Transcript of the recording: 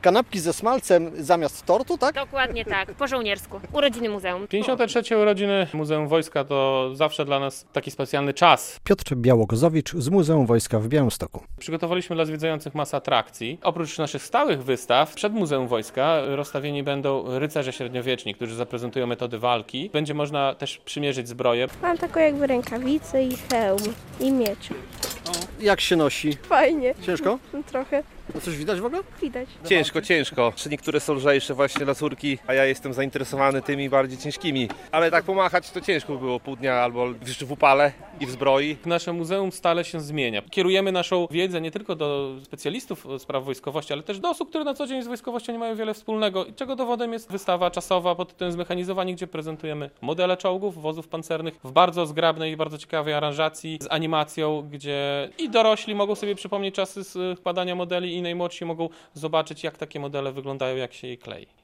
Kanapki ze smalcem zamiast tortu, tak? Dokładnie tak, po żołniersku. Urodziny muzeum. 53. urodziny Muzeum Wojska to zawsze dla nas taki specjalny czas. Piotr Białogozowicz z Muzeum Wojska w Białymstoku. Przygotowaliśmy dla zwiedzających masę atrakcji. Oprócz naszych stałych wystaw, przed Muzeum Wojska rozstawieni będą rycerze średniowieczni, którzy zaprezentują metody walki. Będzie można też przymierzyć zbroję. Mam taką jakby rękawicę i hełm i miecz. Jak się nosi? Fajnie. Ciężko? Trochę No coś widać w ogóle? widać. Ciężko. Niektóre są lżejsze właśnie na córki, a ja jestem zainteresowany tymi bardziej ciężkimi. Ale tak pomachać to ciężko było pół dnia albo jeszcze w upale i w zbroi. Nasze muzeum stale się zmienia. Kierujemy naszą wiedzę nie tylko do specjalistów spraw wojskowości, ale też do osób, które na co dzień z wojskowością nie mają wiele wspólnego. I czego dowodem jest wystawa czasowa pod tytułem Zmechanizowani, gdzie prezentujemy modele czołgów, wozów pancernych w bardzo zgrabnej i bardzo ciekawej aranżacji z animacją, gdzie i dorośli mogą sobie przypomnieć czasy składania modeli i najmłodsi mogą zobaczyć, jak takie modele wyglądają, jak się je klei.